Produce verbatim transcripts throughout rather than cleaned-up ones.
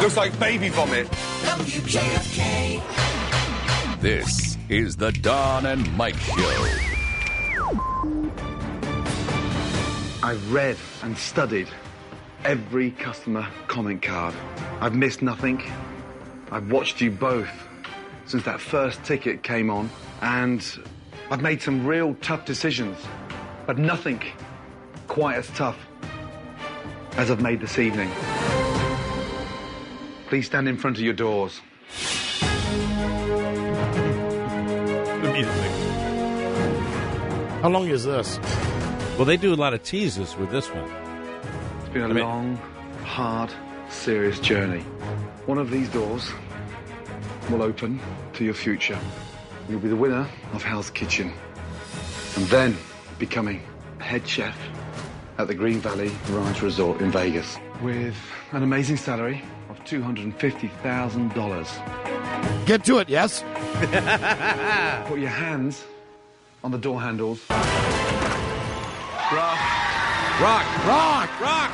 Looks like baby vomit. W K F K. This is the Don and Mike Show. I've read and studied every customer comment card. I've missed nothing. I've watched you both since that first ticket came on, and I've made some real tough decisions, but nothing quite as tough as I've made this evening. Please stand in front of your doors. Immediately. How long is this? Well, they do a lot of teases with this one. It's been a I mean- long, hard, serious journey. One of these doors will open to your future. You'll be the winner of Hell's Kitchen, and then becoming head chef at the Green Valley Ranch Resort in Vegas with an amazing salary of two hundred fifty thousand dollars. Get to it, yes? Put your hands on the door handles. Rock. Rock, rock, rock.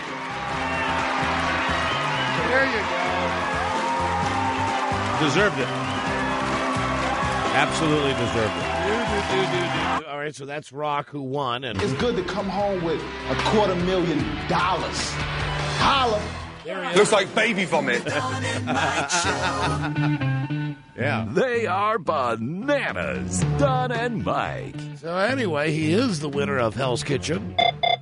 There you go. Deserved it. Absolutely deserved it. Do, do, do, do, do. All right, so that's Rock who won. And It's good to come home with a quarter million dollars. Holla. Looks like baby vomit. yeah. They are bananas, Don and Mike. So anyway, he is the winner of Hell's Kitchen.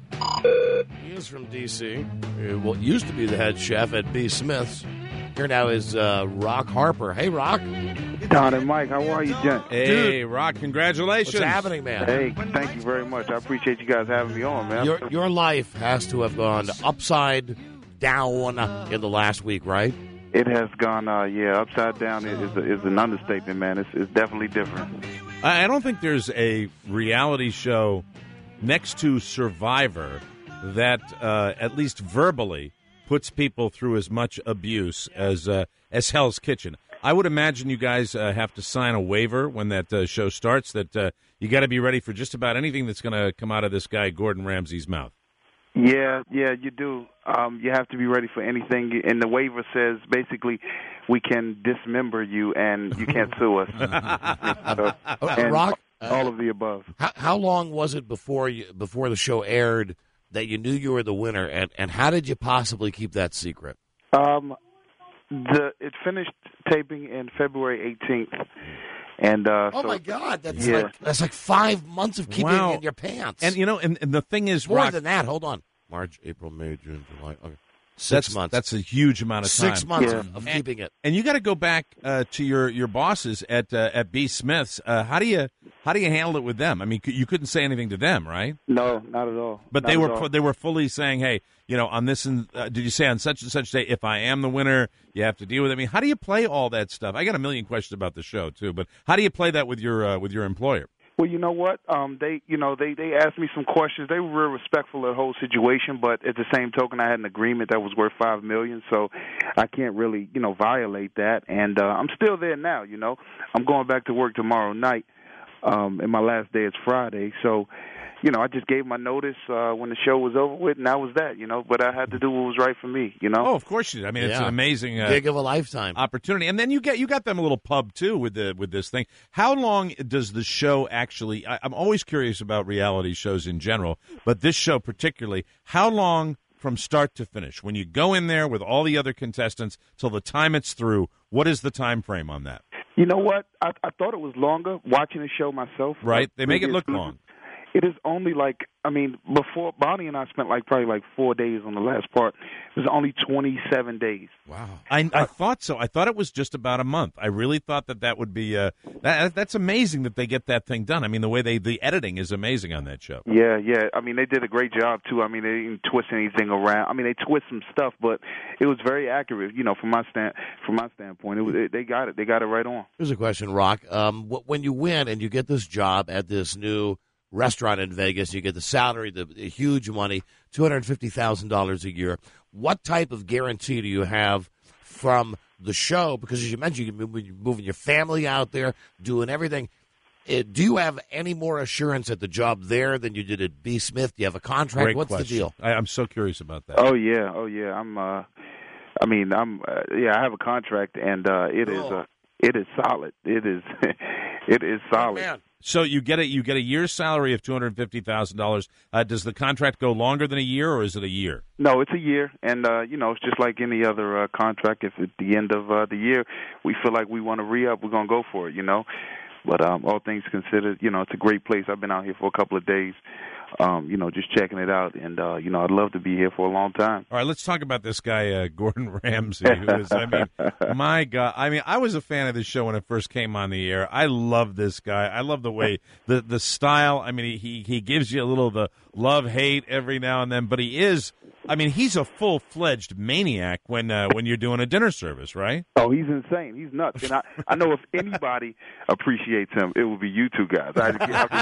He is from D C. He well, used to be the head chef at B. Smith's. Here now is uh, Rock Harper. Hey, Rock. Don and Mike, how are you, gent? Hey, Rock, congratulations. What's happening, man? Hey, thank you very much. I appreciate you guys having me on, man. Your, your life has to have gone upside down in the last week, right? It has gone, uh, yeah, upside down is, is an understatement, man. It's, it's definitely different. I I don't think there's a reality show next to Survivor that, uh, at least verbally, puts people through as much abuse as uh, as Hell's Kitchen. I would imagine you guys uh, have to sign a waiver when that uh, show starts that uh, you got to be ready for just about anything that's going to come out of this guy Gordon Ramsay's mouth. Yeah, yeah, you do. Um, you have to be ready for anything. And the waiver says basically we can dismember you and you can't sue us. so, Uh, and Rock, all of the above. How, how long was it before you, before the show aired that you knew you were the winner, and, and how did you possibly keep that secret? Um, the it finished taping in February eighteenth. And uh, Oh so, my God, that's yeah. like that's like five months of keeping Wow. it in your pants. And, you know, and, and the thing is, More Rock, than that. Hold on. March, April, May, June, July. Okay. Six that's, months. That's a huge amount of time. Six months Yeah. of, of keeping it. And you got to go back uh, to your, your bosses at uh, at B. Smith's. Uh, how do you how do you handle it with them? I mean, c- you couldn't say anything to them, right? No, not at all. But Not they at were all. fu- they were fully saying, hey, you know, on this and uh, did you say on such and such day, if I am the winner, you have to deal with it. I mean, how do you play all that stuff? I got a million questions about the show too, but how do you play that with your uh, with your employer? Well, you know what? Um, they, you know, they, they asked me some questions. They were real respectful of the whole situation, but at the same token, I had an agreement that was worth five million, so I can't really, you know, violate that. And uh, I'm still there now. You know, I'm going back to work tomorrow night, um, and my last day is Friday. So, you know, I just gave my notice uh, when the show was over with, and that was that. You know, but I had to do what was right for me. You know. Oh, of course you did. I mean, it's Yeah. an amazing uh, Gig of a lifetime. opportunity, and then you get you got them a little pub too with the with this thing. How long does the show actually? I, I'm always curious about reality shows in general, but this show particularly. How long from start to finish? When you go in there with all the other contestants till the time it's through, what is the time frame on that? You know what? I, I thought it was longer watching the show myself. Right? They make it look Previously. long. It is only like, I mean, before Bonnie and I spent like probably like four days on the last part. It was only twenty-seven days. Wow. I, I thought so. I thought it was just about a month. I really thought that that would be. Uh, that, that's amazing that they get that thing done. I mean, the way they the editing is amazing on that show. Yeah, yeah. I mean, they did a great job too. I mean, they didn't twist anything around. I mean, they twist some stuff, but it was very accurate. You know, from my stand from my standpoint, it was, it, they got it. They got it right on. Here's a question, Rock. Um, wh- when you win and you get this job at this new restaurant in Vegas, you get the salary, the, the huge money, two hundred fifty thousand dollars a year. What type of guarantee do you have from the show? Because as you mentioned, you're moving, moving your family out there, doing everything. Uh, do you have any more assurance at the job there than you did at B. Smith? Do you have a contract? Great What's question. the deal? I, I'm so curious about that. Oh yeah, oh yeah. I'm. uh I mean, I'm uh, yeah, I have a contract, and uh, it is Oh. uh, it is solid. It is it is solid. Man. So you get a you get a year's salary of two hundred fifty thousand uh, dollars. Does the contract go longer than a year, or is it a year? No, it's a year, and uh, you know, it's just like any other uh, contract. If at the end of uh, the year we feel like we want to re-up, we're gonna go for it, you know. But um, all things considered, you know, it's a great place. I've been out here for a couple of days, um, you know, just checking it out, and uh, you know, I'd love to be here for a long time. All right, let's talk about this guy, uh, Gordon Ramsay, who is, I mean, my God. I mean, I was a fan of this show when it first came on the air. I love this guy. I love the way, the the style. I mean, he, he gives you a little of the love-hate every now and then, but he is, I mean, he's a full-fledged maniac when uh, when you're doing a dinner service, right? Oh, he's insane. He's nuts. And I, I know if anybody appreciates him, it would be you two guys. I,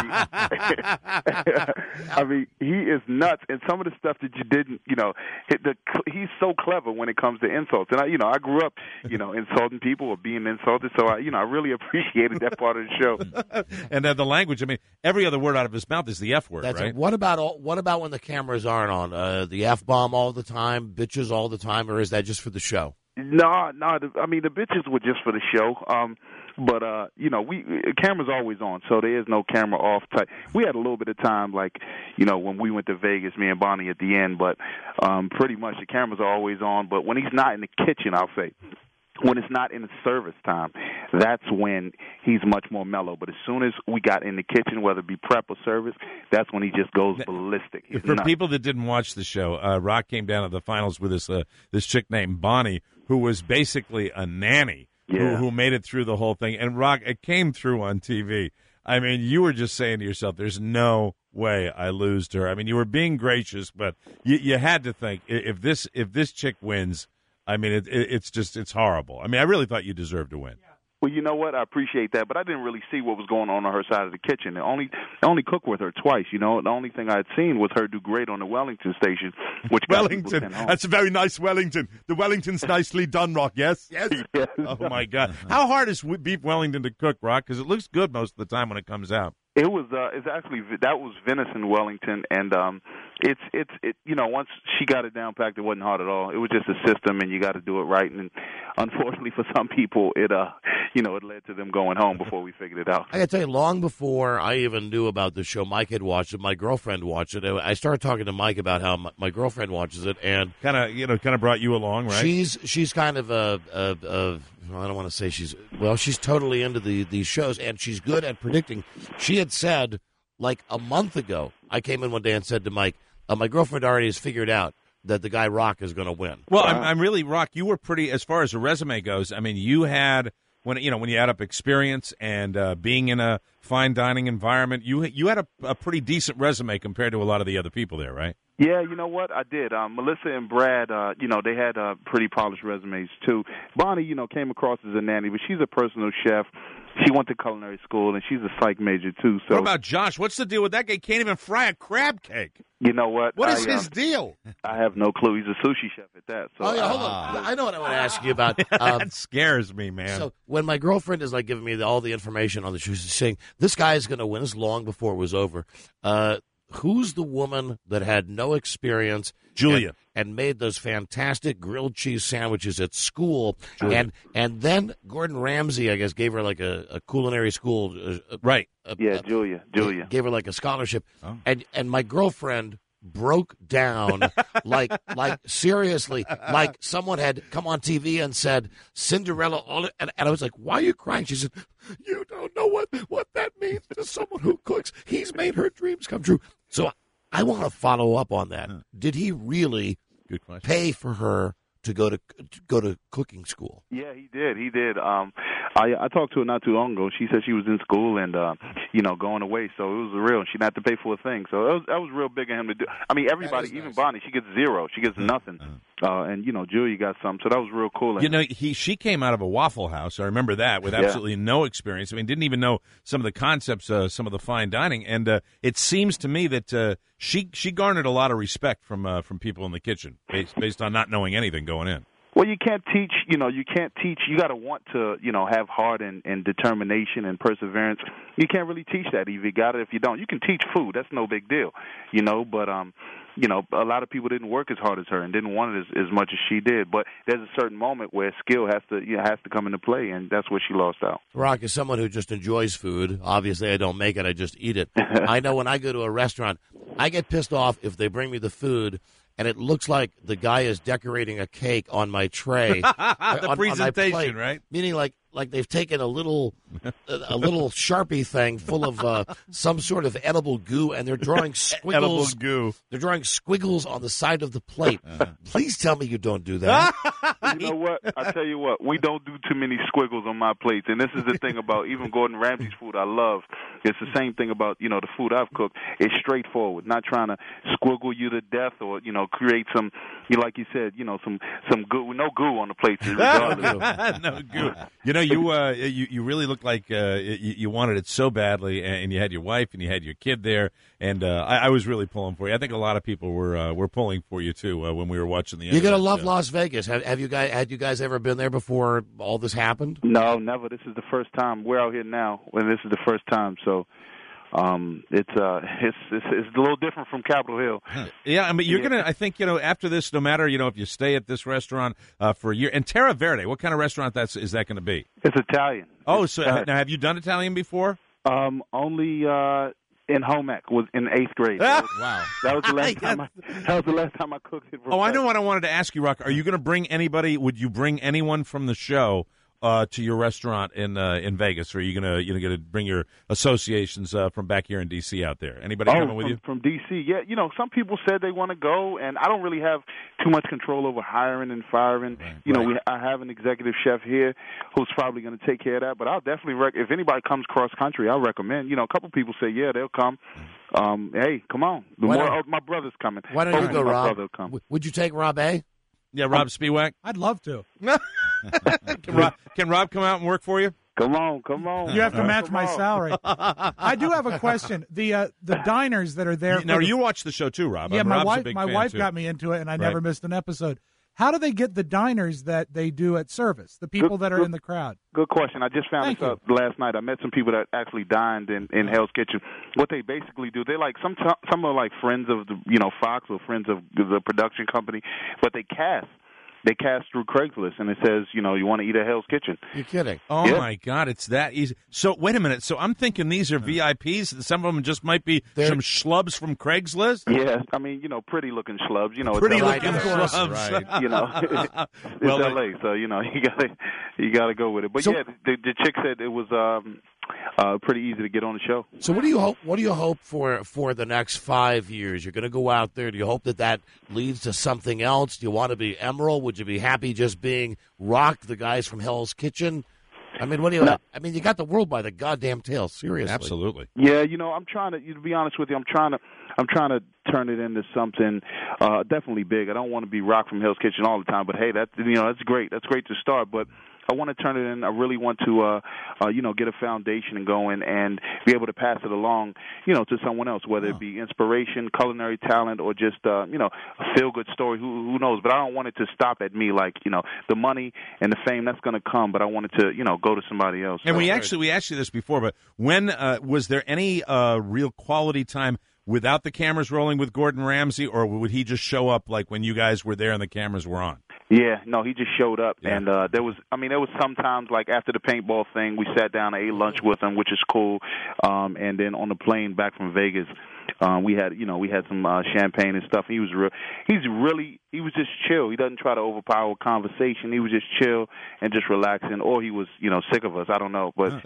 I, mean, I mean, he is nuts. And some of the stuff that you didn't, you know, hit the, he's so clever when it comes to insults. And, I, you know, I grew up, you know, insulting people or being insulted. So, I, you know, I really appreciated that part of the show. And uh, the language, I mean, every other word out of his mouth is the F word, That's right? it. What about all, what about when the cameras aren't on? Uh, the F bomb all the time, bitches all the time, or is that just for the show? No, no. The, I mean, the bitches were just for the show. Um, but uh, you know, we camera's always on, so there is no camera off type. We had a little bit of time, like you know, when we went to Vegas, me and Bonnie at the end. But um, pretty much the cameras are always on. But when he's not in the kitchen, I'll say. When it's not in service time, that's when he's much more mellow. But as soon as we got in the kitchen, whether it be prep or service, that's when he just goes ballistic. He's For nuts. people that didn't watch the show, uh, Rock came down to the finals with this uh, this chick named Bonnie, who was basically a nanny, Yeah. who, who made it through the whole thing. And Rock, it came through on T V. I mean, you were just saying to yourself, "There's no way I lose to her." I mean, you were being gracious, but you, you had to think i- if this if this chick wins. I mean, it, it, it's just, it's horrible. I mean, I really thought you deserved to win. Well, you know what? I appreciate that, but I didn't really see what was going on on her side of the kitchen. The only, I only cooked with her twice. You know, the only thing I had seen was her do great on the Wellington station, which got people Wellington. sent home. That's a very nice Wellington. The Wellington's nicely done, Rock, yes? Yes. Yes. Oh, my God. How hard is beef Wellington to cook, Rock? Because it looks good most of the time when it comes out. It was. Uh, it's actually that was venison Wellington, and um, it's it's it. You know, once she got it down packed, it wasn't hard at all. It was just a system, and you got to do it right. And unfortunately, for some people, it uh, you know, it led to them going home before we figured it out. I got to tell you, long before I even knew about the show, Mike had watched it. My girlfriend watched it. I started talking to Mike about how my, my girlfriend watches it, and Kind of, you know, kind of brought you along, right? she's she's kind of a, a, a well, I don't want to say she's well, she's totally into the these shows, and she's good at predicting. She had said like a month ago, I came in one day and said to Mike, uh, my girlfriend already has figured out that the guy Rock is going to win. Well, I'm, I'm really, Rock, you were pretty, as far as a resume goes, I mean, you had, when you know, when you add up experience and uh, being in a fine dining environment, you you had a, a pretty decent resume compared to a lot of the other people there, right? Yeah, you know what? I did. Um, Melissa and Brad, uh, you know, they had uh, pretty polished resumes, too. Bonnie, you know, came across as a nanny, but she's a personal chef. She went to culinary school, and she's a psych major, too. So, What about Josh? What's the deal with that guy? Can't even fry a crab cake. you know what? What is I, his um, deal? I have no clue. He's a sushi chef at that. So Oh, yeah, I- hold on. I know what I want to ask you about. Um, that scares me, man. So when my girlfriend is like giving me the, all the information on the show, she's saying this guy is going to win. This long before it was over. Uh, who's the woman that had no experience? Julia. And, and made those fantastic grilled cheese sandwiches at school, and and then Gordon Ramsay, I guess, gave her like a, a culinary school, uh, right? A, Yeah, a- Julia, Julia. gave her like a scholarship, Oh. and and my girlfriend broke down like like seriously like someone had come on T V and said Cinderella all and, and I was like, why are you crying? She said, you don't know what what that means to someone who cooks. He's made her dreams come true. So I want to follow up on that. Did he really Good question. pay for her to go to, to go to cooking school? Yeah, he did. He did. Um, I I talked to her not too long ago. She said she was in school and uh, you know, going away, so it was real. She didn't have to pay for a thing. So that was that was real big of him to do. I mean, everybody, is even nice. Bonnie, she gets zero. She gets nothing. Uh, and you know, Julia got something. So that was real cool. of You him. know, he she came out of a Waffle House. I remember that with Yeah. absolutely no experience. I mean, didn't even know some of the concepts, uh, some of the fine dining. And uh, it seems to me that uh, she she garnered a lot of respect from uh, from people in the kitchen based based on not knowing anything going in. Well, you can't teach, you know, you can't teach. You got to want to, you know, have heart and, and determination and perseverance. You can't really teach that. If you got it, if you don't, you can teach food. That's no big deal, you know. But um, you know, a lot of people didn't work as hard as her and didn't want it as, as much as she did. But there's a certain moment where skill has to you know, has to come into play, and that's where she lost out. Rock, is someone who just enjoys food. Obviously, I don't make it; I just eat it. I know when I go to a restaurant, I get pissed off if they bring me the food and it looks like the guy is decorating a cake on my tray. the on, on presentation, plate, right? Meaning like like they've taken a little a little Sharpie thing full of uh, some sort of edible goo, and they're drawing squiggles. Edible goo. They're drawing squiggles on the side of the plate. Uh-huh. Please tell me you don't do that. You know what? I tell you what, we don't do too many squiggles on my plates, and this is the thing about even Gordon Ramsay's food I love. It's the same thing about, you know, the food I've cooked. It's straightforward, not trying to squiggle you to death or, you know, create some, you know, like you said, you know, some some goo, no goo on the plates. No goo. You know, you uh, you you really look like uh, you, you wanted it so badly, and you had your wife and you had your kid there, and uh, I, I was really pulling for you. I think a lot of people were uh, were pulling for you too uh, when we were watching the. You're gonna love show. Las Vegas. Have, have you guys had you guys ever been there before all this happened? No, never. This is the first time. We're out here now, and this is the first time. So. Um, it's uh, it's, it's it's a little different from Capitol Hill. Yeah, I mean, you're yeah. gonna. I think you know after this, no matter you know if you stay at this restaurant uh, for a year. And Terra Verde, what kind of restaurant that's is that going to be? It's Italian. Oh, it's so Italian. Now have you done Italian before? Um, only uh, in home ec was in eighth grade. That was, wow, that was the last time. I, that was the last time I cooked it. For oh, I know what I wanted to ask you, Rock. Are you going to bring anybody? Would you bring anyone from the show? Uh, to your restaurant in uh, in Vegas, or are you gonna you know gonna bring your associations uh, from back here in D C out there? Anybody oh, coming with from, you from D C? Yeah, you know, some people said they want to go, and I don't really have too much control over hiring and firing. Right, you know, right. we I have an executive chef here who's probably going to take care of that. But I'll definitely rec- if anybody comes cross country, I'll recommend. You know, a couple people say yeah, they'll come. Um, hey, come on, the why more oh, my brother's coming. Why don't Hopefully you go, my Rob? Brother will come. Would you take Rob A? Yeah, Rob Spiewak. I'd love to. can, Rob, can Rob come out and work for you? Come on, come on. You have to match come my on. salary. I do have a question. The uh, the diners that are there. Now the, you watch the show too, Rob. Yeah, I'm, my Rob's wife. a big My fan wife too. got me into it, and I right. never missed an episode. How do they get the diners that they do at service? The people Good, that are good. in the crowd. Good question. I just found Thank this out last night. I met some people that actually dined in, in Hell's Kitchen. What they basically do, they like some some are like friends of the you know Fox or friends of the production company, but they cast. They cast through Craigslist, and it says, you know, you want to eat at Hell's Kitchen. You're kidding. Oh, yeah. my God, it's that easy. So, wait a minute. So, I'm thinking these are V I Ps. Some of them just might be They're... some schlubs from Craigslist? Yeah, I mean, you know, pretty-looking schlubs. You know, Pretty-looking it's schlubs. Right. You know, it's well, L A, so, you know, you got to you gotta go with it. But, so, yeah, the, the chick said it was um, uh, pretty easy to get on the show. So what do you hope? What do you hope for for the next five years? You're going to go out there. Do you hope that that leads to something else? Do you want to be Emerald? Would you be happy just being Rock, the guys from Hell's Kitchen? I mean, what do you? No. I mean, you got the world by the goddamn tail. Seriously, absolutely. Yeah, you know, I'm trying to. To be honest with you, I'm trying to. I'm trying to turn it into something uh, definitely big. I don't want to be Rock from Hell's Kitchen all the time, but hey, that's you know that's great. That's great to start, but. I want to turn it in. I really want to, uh, uh, you know, get a foundation going and be able to pass it along, you know, to someone else, whether it be inspiration, culinary talent, or just, uh, you know, a feel-good story. Who, who knows? But I don't want it to stop at me. Like, you know, the money and the fame that's going to come, but I want it to, you know, go to somebody else. And so, we actually we asked you this before, but when uh, was there any uh, real quality time without the cameras rolling with Gordon Ramsay, or would he just show up like when you guys were there and the cameras were on? Yeah, no, he just showed up, yeah. and uh, there was, I mean, there was sometimes like after the paintball thing, we sat down and ate lunch with him, which is cool, um, and then on the plane back from Vegas, um, we had, you know, we had some uh, champagne and stuff. He was real, he's really, he was just chill. He doesn't try to overpower conversation. He was just chill and just relaxing, or he was, you know, sick of us. I don't know, but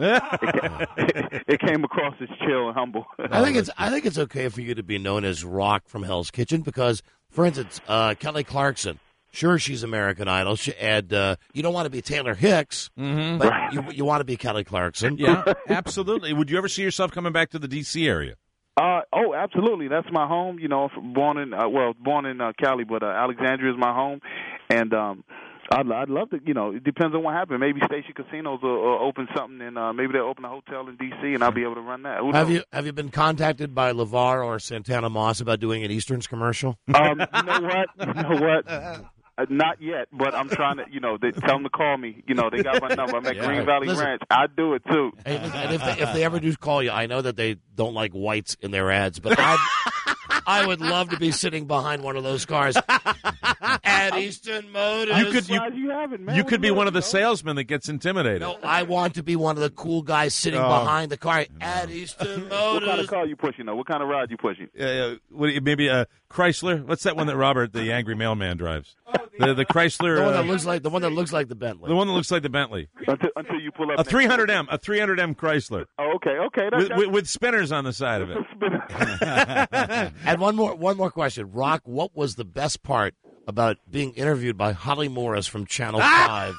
it, it came across as chill and humble. I think it's, I think it's okay for you to be known as Rock from Hell's Kitchen because, for instance, uh, Kelly Clarkson. Sure, she's American Idol, she, and uh, you don't want to be Taylor Hicks, mm-hmm. but you, you want to be Kelly Clarkson. Yeah, absolutely. Would you ever see yourself coming back to the D C area? Uh, oh, absolutely. That's my home. You know, born in uh, well, born in uh, Cali, but uh, Alexandria is my home, and um, I'd, I'd love to. You know, it depends on what happens. Maybe Station Casinos will, will open something, and uh, maybe they'll open a hotel in D C, and I'll be able to run that. Who have knows? you have you been contacted by LeVar or Santana Moss about doing an Easterns commercial? Um, you know what? You know what? Uh, not yet, but I'm trying to, you know, they tell them to call me. You know, they got my number. I'm at Yeah. Green Valley Listen. Ranch. I do it, too. And, and if, they, if they ever do call you, I know that they don't like whites in their ads, but I'd, I would love to be sitting behind one of those cars at Eastern Motors. You could you, Glad you have it, man. you What could be do you one of the know? salesmen that gets intimidated. No, I want to be one of the cool guys sitting Oh. behind the car at Eastern What kind of Motors. car you pushing, though? What kind of ride you pushing? Uh, what, do you- maybe a Chrysler. What's that one that Robert, the angry mailman, drives? The the Chrysler. The one uh, that looks like the one that looks like the Bentley. the one that looks like the Bentley. Until, until you pull up. A next three hundred M, a three hundred M Chrysler Oh, okay, okay. That, with, that, with, with spinners on the side of it. And one more one more question, Rock. What was the best part about being interviewed by Holly Morris from Channel Five?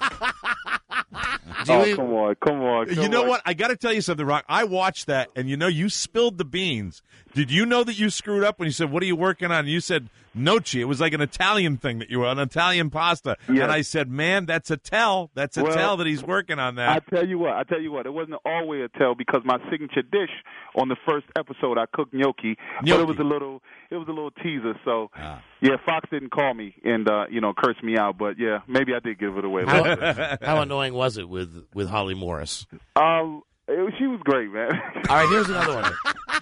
Do you oh, even- come on, come on. You come know on. what? I got to tell you something, Rock. I watched that, and you know, you spilled the beans. Did you know that you screwed up when you said, "What are you working on?" And you said gnocchi. It was like an Italian thing that you were an Italian pasta. Yeah. And I said, "Man, that's a tell. That's a Well, tell that he's working on I that." tell you what, I tell you what, it wasn't always a tell because my signature dish on the first episode, I cooked gnocchi, but Gnocchi. it was a little, it was a little teaser. So, yeah, Fox didn't call me and uh, you know curse me out, but yeah, maybe I did give it away. How, how annoying was it with with Holly Morris? um, it, was- she was great, man. All right, here's another one.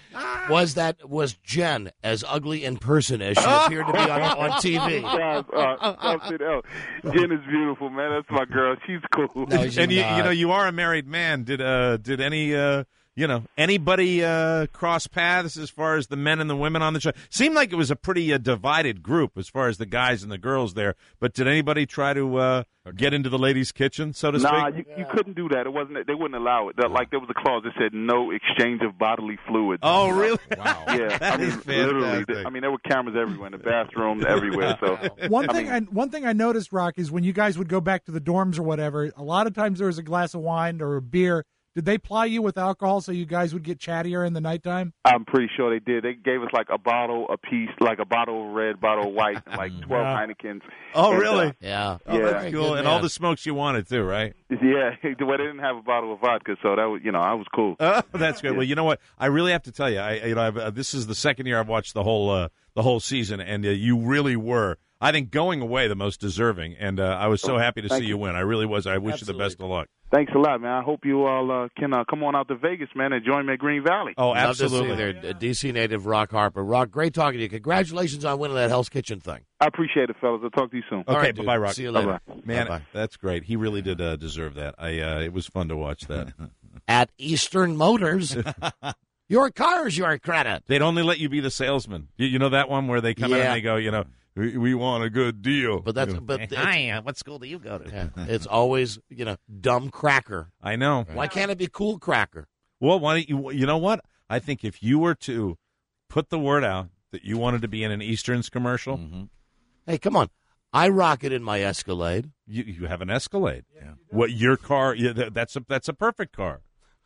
Was that was Jen as ugly in person as she appeared to be on, on T V? Guys, uh, something else. Jen is beautiful, man. That's my girl. She's cool. No, she's And you, not. you know, you are a married man. Did uh, did any uh, you know, anybody uh, cross paths as far as the men and the women on the show? Seemed like it was a pretty uh, divided group as far as the guys and the girls there. But did anybody try to uh, get into the ladies' kitchen, so to Nah, speak? you, you couldn't do that. It wasn't. They wouldn't allow it. That, like there was a clause that said no exchange of bodily fluids. Oh, really? Wow. Yeah, That I mean, is literally. fantastic. I mean, there were cameras everywhere in the bathrooms, everywhere. So One I thing, mean- I, one thing I noticed, Rock, is when you guys would go back to the dorms or whatever, a lot of times there was a glass of wine or a beer. Did they ply you with alcohol so you guys would get chattier in the nighttime? I'm pretty sure they did. They gave us like a bottle a piece, like a bottle of red, bottle of white, and like twelve Heinekens. Oh, And, really? uh, Yeah. Oh, Yeah. that's cool. Good And all man. the smokes you wanted, too, right? yeah, well, they didn't have a bottle of vodka, so that was, you know, I was cool. Oh, that's good. Well, you know what? I really have to tell you, I you know, I've, uh, this is the second year I've watched the whole uh, the whole season, and uh, you really were, I think, going away the most deserving. And uh, I was so happy to see Thank you you. win. I really was. I wish you Absolutely. the best of luck. Thanks a lot, man. I hope you all uh, can uh, come on out to Vegas, man, and join me at Green Valley. Oh, Love to see absolutely. their uh, D C native Rock Harper. Rock, great talking to you. Congratulations on winning that Hell's Kitchen thing. I appreciate it, fellas. I'll talk to you soon. All Okay, right, dude. bye-bye, Rock. See you later. Man, Bye-bye. that's great. He really did uh, deserve that. I uh, it was fun to watch that. At Eastern Motors, your car's your credit. They'd only let you be the salesman. You, you know that one where they come in Yeah. and they go, you know, we, we want a good deal. But that's You know, but it's, hi, what school do you go to? yeah, it's always you know dumb cracker. I know. Why can't it be cool cracker? Well, why don't you? You know what? I think if you were to put the word out that you wanted to be in an Easterns commercial, Hey, come on. I rock it in my Escalade. you you have an Escalade. What your car? Yeah, that- that's a that's a perfect car.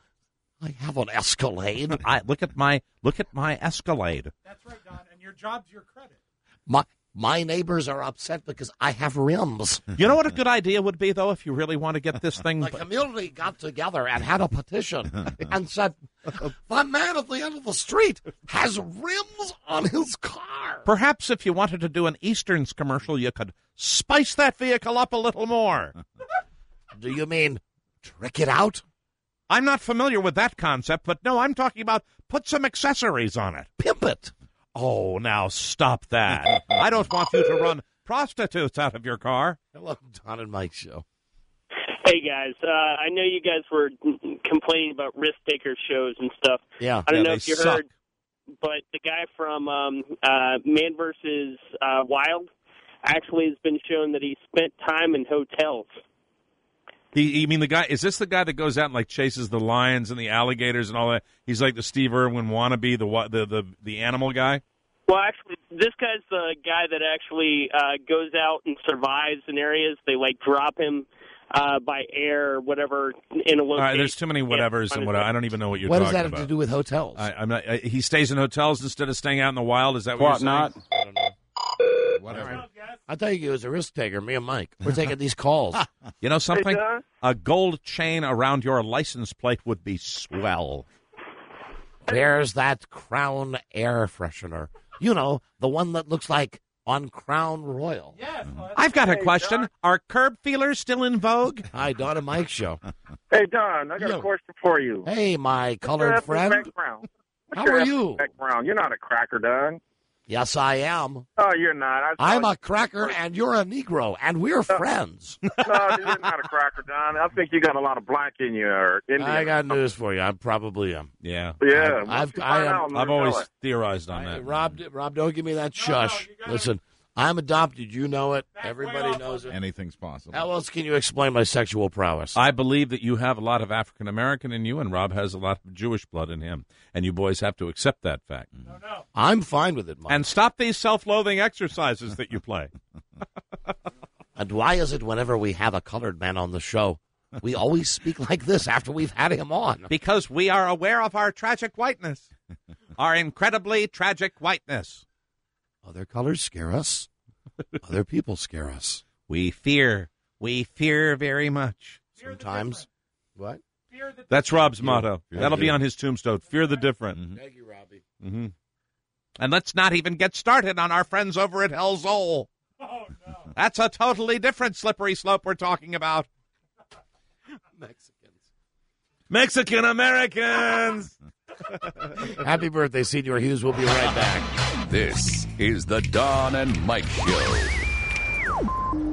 I have an Escalade. I look at my look at my Escalade. That's right, Don. And your job's your credit. My my neighbors are upset because I have rims. You know what a good idea would be, though, if you really want to get this thing. The community got together and had a petition and said, the man at the end of the street has rims on his car. Perhaps if you wanted to do an Easterns commercial, you could spice that vehicle up a little more. Do you mean trick it out? I'm not familiar with that concept, but no, I'm talking about put some accessories on it. Pimp it. Oh, now stop that. I don't want you to run prostitutes out of your car. Hello, Don and Mike show. Hey guys, uh, I know you guys were complaining about risk taker shows and stuff. Yeah. I don't Yeah, know they if you suck. heard, but the guy from um, uh, Man versus uh, Wild actually has been shown that he spent time in hotels. He, you mean the guy? Is this the guy that goes out and like chases the lions and the alligators and all that? He's like the Steve Irwin wannabe, the wa- the the, the animal guy. Well, actually, this guy's the guy that actually uh, goes out and survives in areas. They like drop him uh, by air or whatever in a location. All right, there's too many whatevers Yeah, and what. I don't even know what you're What talking does that have about. to do with hotels? I, I'm not. I, he stays in hotels instead of staying out in the wild. Is that what, What you're not? saying? I don't know. Whatever. I thought you was a risk taker, me and Mike. We're taking these calls. You know something? Hey, Don? A gold chain around your license plate would be swell. There's that Crown air freshener. You know, the one that looks like on Crown Royal. I've got a question. Are curb feelers still in vogue? Hi, Don and Mike show. Hey, Don, I got Yo. a question for you. Hey, my What's your colored ethnic friend. Background? What's How your are ethnic you? Background? You're not a cracker, Don. Yes, I am. Oh, you're not. I I'm a cracker, and you're a Negro, and we're friends. No, you're not a cracker, Don. I think you got a lot of black in you, or Indian. I got news for you. I probably am. Yeah. Yeah. I've, Once you I find am. out, I've you always know it. theorized on I, that. Rob, Rob, don't give me that shush. Listen, I'm adopted. You know it. Everybody knows it. Anything's possible. How else can you explain my sexual prowess? I believe that you have a lot of African American in you, and Rob has a lot of Jewish blood in him. And you boys have to accept that fact. No, no. I'm fine with it, Mike. And stop these self-loathing exercises that you play. And why is it whenever we have a colored man on the show, we always speak like this after we've had him on? Because we are aware of our tragic whiteness, our incredibly tragic whiteness. Other colors scare us. Other people scare us. We fear. We fear very much. Sometimes. What? That's Rob's motto. Fear That'll the be on his tombstone. Fear the different. Mm-hmm. Thank you, Robbie. Mm-hmm. And let's not even get started on our friends over at Hell's Hole. Oh, no. That's a totally different slippery slope we're talking about. Mexicans. Mexican Americans. Happy birthday, Senior Hughes. We'll be right back. This is the Don and Mike Show.